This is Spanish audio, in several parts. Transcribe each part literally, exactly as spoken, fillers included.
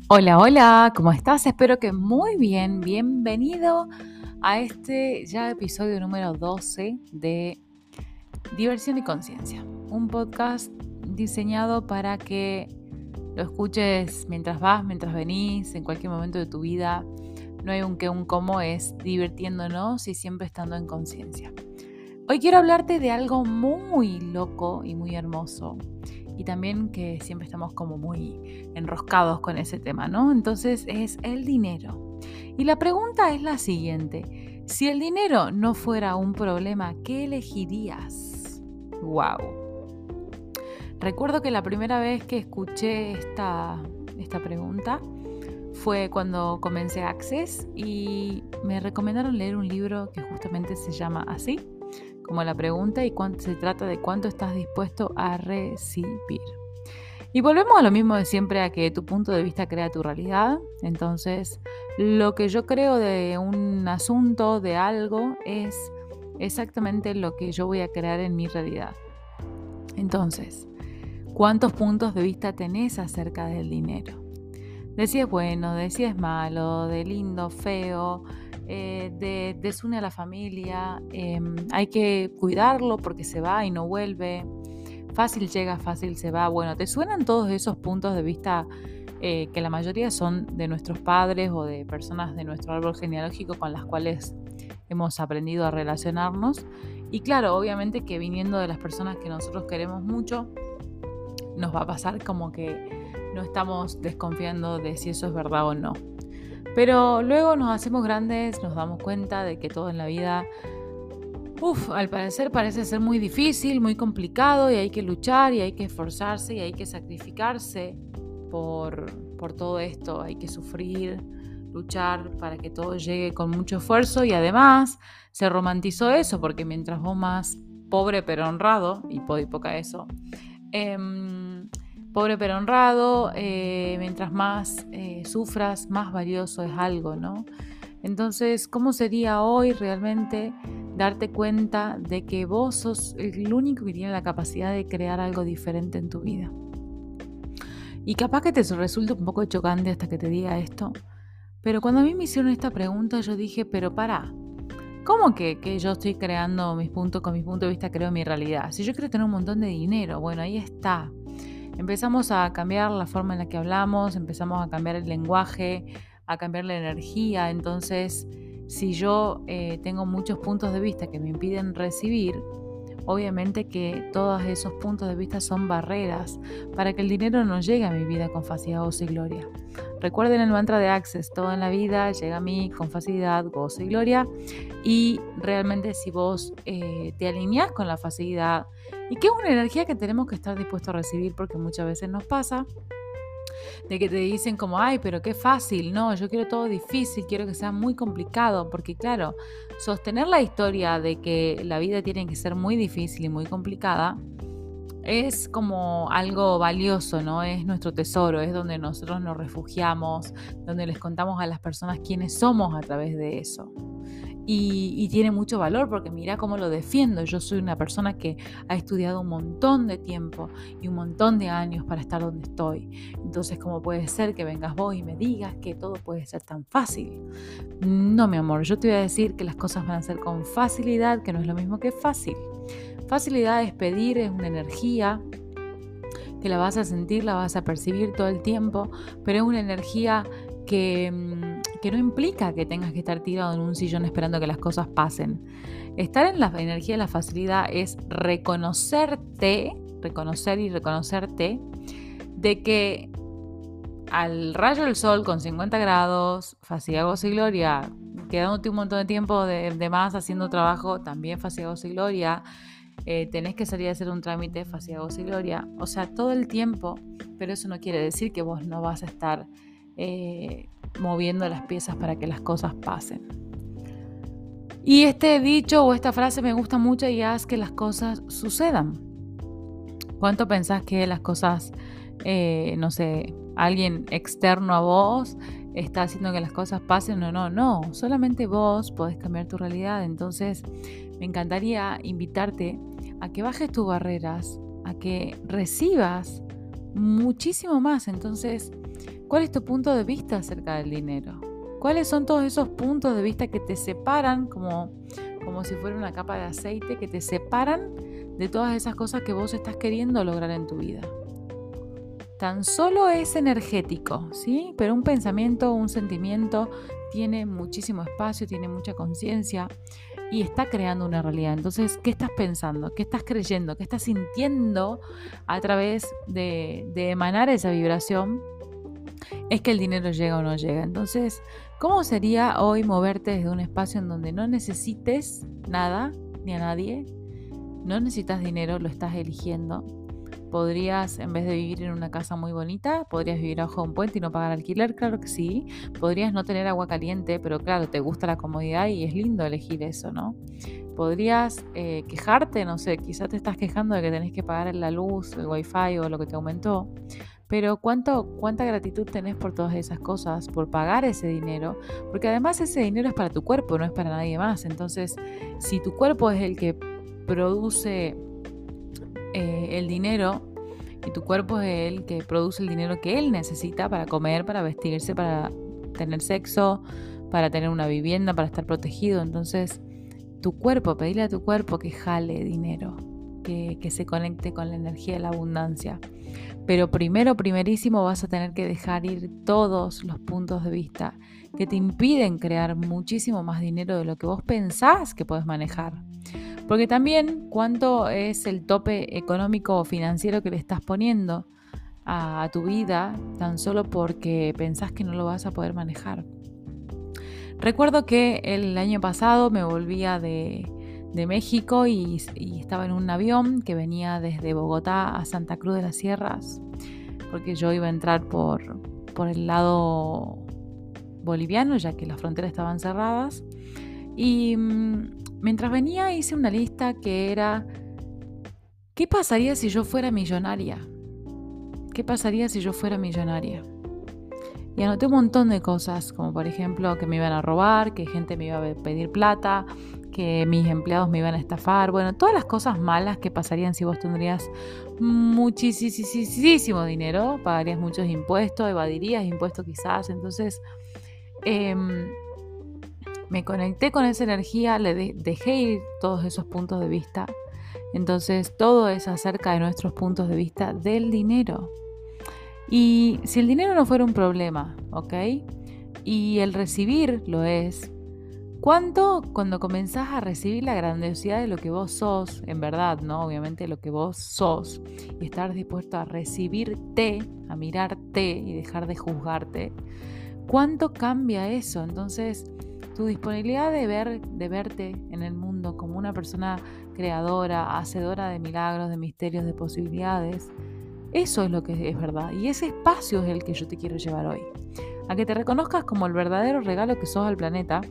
Hola, hola, ¿cómo estás? Espero que muy bien. Bienvenido a este ya episodio número doce de Diversión y Conciencia, un podcast diseñado para que lo escuches mientras vas, mientras venís, en cualquier momento de tu vida. No hay un qué, un cómo, es divirtiéndonos y siempre estando en conciencia. Hoy quiero hablarte de algo muy loco y muy hermoso. Y también que siempre estamos como muy enroscados con ese tema, ¿no? Entonces es el dinero. Y la pregunta es la siguiente. Si el dinero no fuera un problema, ¿qué elegirías? ¡Wow! Recuerdo que la primera vez que escuché esta, esta pregunta fue cuando comencé Access y me recomendaron leer un libro que justamente se llama así, como la pregunta, y cuánto, se trata de cuánto estás dispuesto a recibir. Y volvemos a lo mismo de siempre, a que tu punto de vista crea tu realidad. Entonces, lo que yo creo de un asunto, de algo, es exactamente lo que yo voy a crear en mi realidad. Entonces, ¿cuántos puntos de vista tenés acerca del dinero? De si es bueno, de si es malo, de lindo, feo, eh, de desune a la familia, eh, hay que cuidarlo porque se va y no vuelve, fácil llega, fácil se va. Bueno, ¿te suenan todos esos puntos de vista eh, que la mayoría son de nuestros padres o de personas de nuestro árbol genealógico con las cuales hemos aprendido a relacionarnos? Y claro, obviamente que viniendo de las personas que nosotros queremos mucho, nos va a pasar como que no estamos desconfiando de si eso es verdad o no. Pero luego nos hacemos grandes, nos damos cuenta de que todo en la vida, uf, al parecer parece ser muy difícil, muy complicado, y hay que luchar y hay que esforzarse y hay que sacrificarse por, por todo esto. Hay que sufrir, luchar para que todo llegue con mucho esfuerzo, y además se romantizó eso porque mientras vos más pobre pero honrado, y poco y poca eso, eh, pobre pero honrado, eh, mientras más eh, sufras, más valioso es algo, ¿no? Entonces, ¿cómo sería hoy realmente darte cuenta de que vos sos el único que tiene la capacidad de crear algo diferente en tu vida? Y capaz que te resulte un poco chocante hasta que te diga esto, pero cuando a mí me hicieron esta pregunta yo dije, pero pará, ¿cómo que, que yo estoy creando mis puntos, con mis puntos de vista creo mi realidad? Si yo quiero tener un montón de dinero, bueno, ahí está. Empezamos a cambiar la forma en la que hablamos, empezamos a cambiar el lenguaje, a cambiar la energía. Entonces, si yo eh, tengo muchos puntos de vista que me impiden recibir, obviamente que todos esos puntos de vista son barreras para que el dinero no llegue a mi vida con facilidad, gozo y gloria. Recuerden el mantra de Access: todo en la vida llega a mí con facilidad, gozo y gloria. Y realmente si vos eh, te alineás con la facilidad, y que es una energía que tenemos que estar dispuestos a recibir, porque muchas veces nos pasa de que te dicen como, ay, pero qué fácil, no, yo quiero todo difícil, quiero que sea muy complicado, porque claro, sostener la historia de que la vida tiene que ser muy difícil y muy complicada es como algo valioso, ¿no? Es nuestro tesoro, es donde nosotros nos refugiamos, donde les contamos a las personas quiénes somos a través de eso. Y, y tiene mucho valor porque mira cómo lo defiendo. Yo soy una persona que ha estudiado un montón de tiempo y un montón de años para estar donde estoy. Entonces, ¿cómo puede ser que vengas vos y me digas que todo puede ser tan fácil? No, mi amor, yo te voy a decir que las cosas van a ser con facilidad, que no es lo mismo que fácil. Facilidad es pedir, es una energía que la vas a sentir, la vas a percibir todo el tiempo, pero es una energía que, que no implica que tengas que estar tirado en un sillón esperando que las cosas pasen. Estar en la energía de la facilidad es reconocerte, reconocer y reconocerte de que al rayo del sol con cincuenta grados, facilidad, gozo y gloria, quedándote un montón de tiempo de, de más haciendo trabajo, también facilidad, gozo y gloria, eh, tenés que salir a hacer un trámite, facilidad, gozo y gloria, o sea, todo el tiempo, pero eso no quiere decir que vos no vas a estar eh, moviendo las piezas para que las cosas pasen. Y este dicho o esta frase me gusta mucho: y haz que las cosas sucedan. ¿Cuánto pensás que las cosas, eh, no sé, alguien externo a vos está haciendo que las cosas pasen? No, no, no. Solamente vos podés cambiar tu realidad. Entonces, me encantaría invitarte a que bajes tus barreras, a que recibas muchísimo más. Entonces, ¿Cuál es tu punto de vista acerca del dinero? ¿Cuáles son todos esos puntos de vista que te separan como, como si fuera una capa de aceite, que te separan de todas esas cosas que vos estás queriendo lograr en tu vida? Tan solo es energético, ¿sí? Pero un pensamiento, un sentimiento tiene muchísimo espacio, tiene mucha conciencia y está creando una realidad. Entonces, ¿qué estás pensando? ¿Qué estás creyendo? ¿Qué estás sintiendo a través de, de emanar esa vibración? Es que el dinero llega o no llega. Entonces, ¿cómo sería hoy moverte desde un espacio en donde no necesites nada ni a nadie? No necesitas dinero, lo estás eligiendo. Podrías, en vez de vivir en una casa muy bonita, podrías vivir bajo un puente y no pagar alquiler, claro que sí. Podrías no tener agua caliente, pero claro, te gusta la comodidad y es lindo elegir eso, ¿no? Podrías eh, quejarte, no sé, quizás te estás quejando de que tenés que pagar la luz, el wifi o lo que te aumentó. Pero ¿cuánto, cuánta gratitud tenés por todas esas cosas, por pagar ese dinero? Porque además ese dinero es para tu cuerpo, no es para nadie más. Entonces, si tu cuerpo es el que produce eh, el dinero y tu cuerpo es el que produce el dinero que él necesita para comer, para vestirse, para tener sexo, para tener una vivienda, para estar protegido, entonces tu cuerpo, pedirle a tu cuerpo que jale dinero, que, que se conecte con la energía de la abundancia. Pero primero, primerísimo, vas a tener que dejar ir todos los puntos de vista que te impiden crear muchísimo más dinero de lo que vos pensás que podés manejar. Porque también cuánto es el tope económico o financiero que le estás poniendo a, a tu vida tan solo porque pensás que no lo vas a poder manejar. Recuerdo que el año pasado me volvía de, de México y, y estaba en un avión que venía desde Bogotá a Santa Cruz de las Sierras, porque yo iba a entrar por, por el lado boliviano, ya que las fronteras estaban cerradas. Y mientras venía hice una lista que era: ¿qué pasaría si yo fuera millonaria? ¿Qué pasaría si yo fuera millonaria? Y anoté un montón de cosas, como por ejemplo que me iban a robar, que gente me iba a pedir plata, que mis empleados me iban a estafar. Bueno, todas las cosas malas que pasarían si vos tendrías muchísimo dinero, pagarías muchos impuestos, evadirías impuestos quizás. Entonces, eh, me conecté con esa energía, le de- dejé ir todos esos puntos de vista. Entonces, todo es acerca de nuestros puntos de vista del dinero. Y si el dinero no fuera un problema, ¿ok? Y el recibir lo es, ¿cuánto cuando comenzás a recibir la grandiosidad de lo que vos sos, en verdad, ¿no? Obviamente lo que vos sos, y estar dispuesto a recibirte, a mirarte y dejar de juzgarte, ¿cuánto cambia eso? Entonces, tu disponibilidad de ver, de verte en el mundo como una persona creadora, hacedora de milagros, de misterios, de posibilidades, eso es lo que es verdad. Y ese espacio es el que yo te quiero llevar hoy. A que te reconozcas como el verdadero regalo que sos al planeta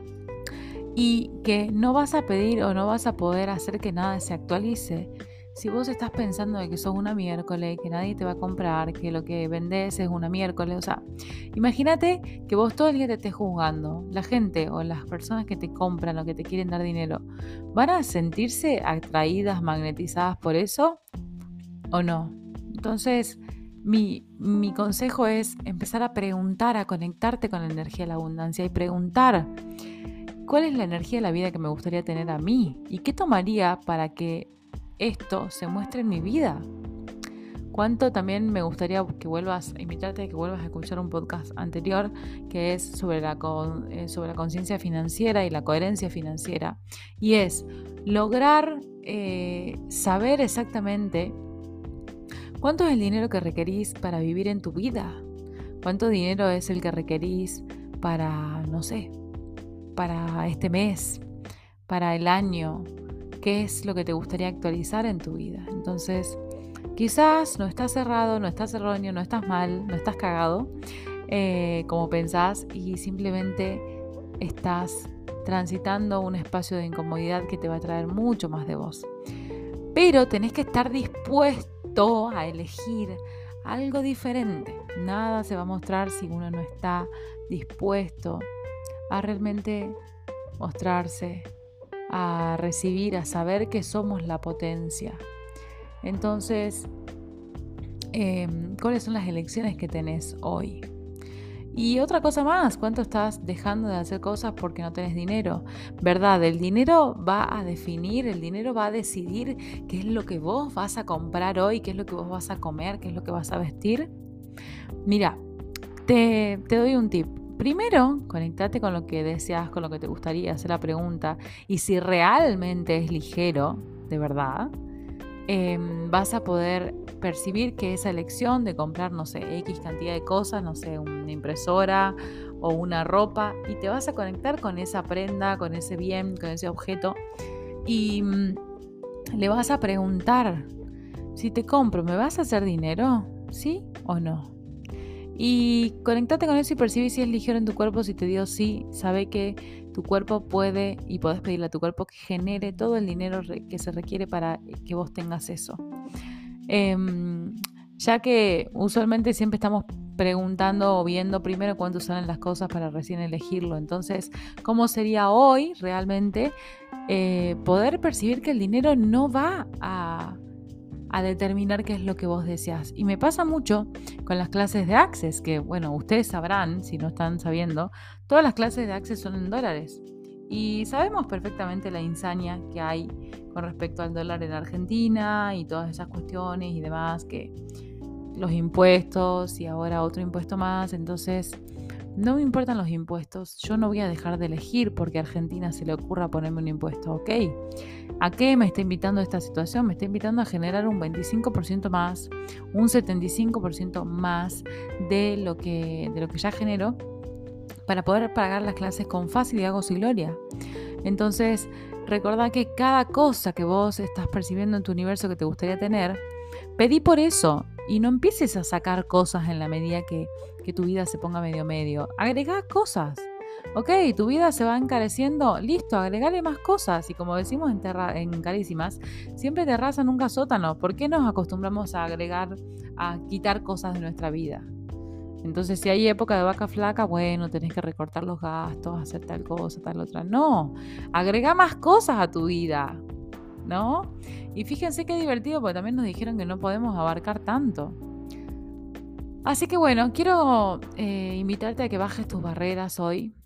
y que no vas a pedir o no vas a poder hacer que nada se actualice si vos estás pensando de que sos una miércoles, que nadie te va a comprar, que lo que vendés es una miércoles. O sea, imagínate que vos todo el día te estés juzgando. La gente o las personas que te compran o que te quieren dar dinero, ¿van a sentirse atraídas, magnetizadas por eso o no? Entonces, mi, mi consejo es empezar a preguntar, a conectarte con la energía de la abundancia y preguntar: ¿cuál es la energía de la vida que me gustaría tener a mí? ¿Y qué tomaría para que esto se muestre en mi vida? ¿Cuánto también me gustaría que vuelvas, invitarte a que vuelvas a escuchar un podcast anterior que es sobre la, con, eh, sobre la conciencia financiera y la coherencia financiera? Y es lograr eh, saber exactamente cuánto es el dinero que requerís para vivir en tu vida. ¿Cuánto dinero es el que requerís para, no sé, para este mes, para el año? ¿Qué es lo que te gustaría actualizar en tu vida? Entonces, quizás no estás cerrado, no estás erróneo, no estás mal, no estás cagado, eh, como pensás, y simplemente estás transitando un espacio de incomodidad que te va a traer mucho más de vos. Pero tenés que estar dispuesto a elegir algo diferente. Nada se va a mostrar si uno no está dispuesto a realmente mostrarse, a recibir, a saber que somos la potencia. Entonces, eh, ¿cuáles son las elecciones que tenés hoy? Y otra cosa más, ¿cuánto estás dejando de hacer cosas porque no tenés dinero? ¿Verdad? El dinero va a definir, el dinero va a decidir qué es lo que vos vas a comprar hoy, qué es lo que vos vas a comer, qué es lo que vas a vestir. Mira, te, te doy un tip. Primero, conectate con lo que deseas, con lo que te gustaría, hacer la pregunta. Y si realmente es ligero, de verdad, eh, vas a poder percibir que esa elección de comprar, no sé, X cantidad de cosas, no sé, una impresora o una ropa, y te vas a conectar con esa prenda, con ese bien, con ese objeto, y mm, le vas a preguntar, si te compro, ¿me vas a hacer dinero? ¿Sí o no? Y conectate con eso y percibe si es ligero en tu cuerpo. Si te dio sí, sabe que tu cuerpo puede, y podés pedirle a tu cuerpo que genere todo el dinero que se requiere para que vos tengas eso. Eh, ya que usualmente siempre estamos preguntando o viendo primero cuánto salen las cosas para recién elegirlo. Entonces, ¿cómo sería hoy realmente eh, poder percibir que el dinero no va a... a determinar qué es lo que vos deseas? Y me pasa mucho con las clases de Access, que bueno, ustedes sabrán, si no están sabiendo, todas las clases de Access son en dólares. Y sabemos perfectamente la insania que hay con respecto al dólar en Argentina y todas esas cuestiones y demás, que los impuestos y ahora otro impuesto más. Entonces, no me importan los impuestos, yo no voy a dejar de elegir porque a Argentina se le ocurra ponerme un impuesto, ¿ok? ¿A qué me está invitando esta situación? Me está invitando a generar un veinticinco por ciento más, un setenta y cinco por ciento más de lo que, de lo que ya genero para poder pagar las clases con facilidad, gozo y gloria. Entonces, recordá que cada cosa que vos estás percibiendo en tu universo que te gustaría tener, pedí por eso y no empieces a sacar cosas en la medida que, que tu vida se ponga medio medio. Agregá cosas. Ok, tu vida se va encareciendo, listo, agregale más cosas. Y como decimos en, terra, en Carísimas, siempre terraza, nunca sótano. ¿Por qué nos acostumbramos a agregar, a quitar cosas de nuestra vida? Entonces, si hay época de vaca flaca, bueno, tenés que recortar los gastos, hacer tal cosa, tal otra. No, agrega más cosas a tu vida, ¿no? Y fíjense qué divertido, porque también nos dijeron que no podemos abarcar tanto. Así que bueno, quiero eh, invitarte a que bajes tus barreras hoy,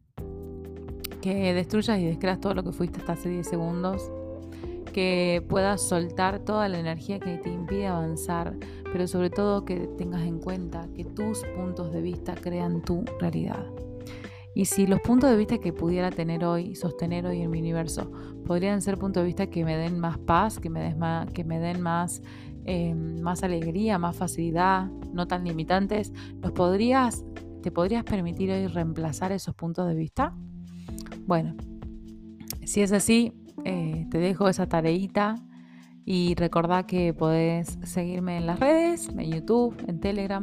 que destruyas y descreas todo lo que fuiste hasta hace diez segundos, que puedas soltar toda la energía que te impide avanzar, pero sobre todo que tengas en cuenta que tus puntos de vista crean tu realidad. Y si los puntos de vista que pudiera tener hoy, sostener hoy en mi universo, podrían ser puntos de vista que me den más paz, que me, des más, que me den más, eh, más alegría, más facilidad, no tan limitantes, ¿los podrías, ¿te podrías permitir hoy reemplazar esos puntos de vista? Bueno, si es así, eh, te dejo esa tareita y recordá que podés seguirme en las redes, en YouTube, en Telegram,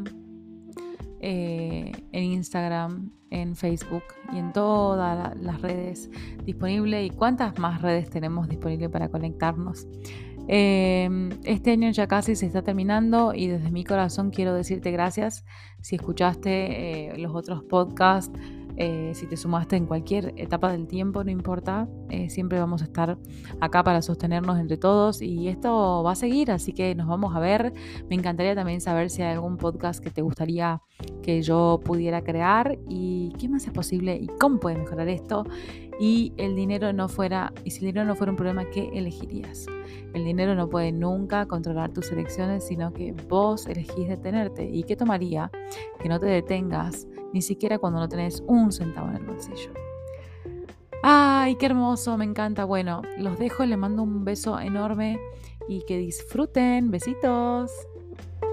eh, en Instagram, en Facebook y en todas la, las redes disponibles. ¿Y cuántas más redes tenemos disponibles para conectarnos? Eh, este año ya casi se está terminando y desde mi corazón quiero decirte gracias si escuchaste eh, los otros podcasts. Eh, si te sumaste en cualquier etapa del tiempo, no importa, eh, siempre vamos a estar acá para sostenernos entre todos y esto va a seguir, así que nos vamos a ver. Me encantaría también saber si hay algún podcast que te gustaría que yo pudiera crear y qué más es posible y cómo puede mejorar esto. Y el dinero no fuera, y si el dinero no fuera un problema, ¿qué elegirías? El dinero no puede nunca controlar tus elecciones, sino que vos elegís detenerte. ¿Y qué tomaría que no te detengas ni siquiera cuando no tenés un centavo en el bolsillo? ¡Ay, qué hermoso! Me encanta. Bueno, los dejo, les mando un beso enorme y que disfruten. Besitos.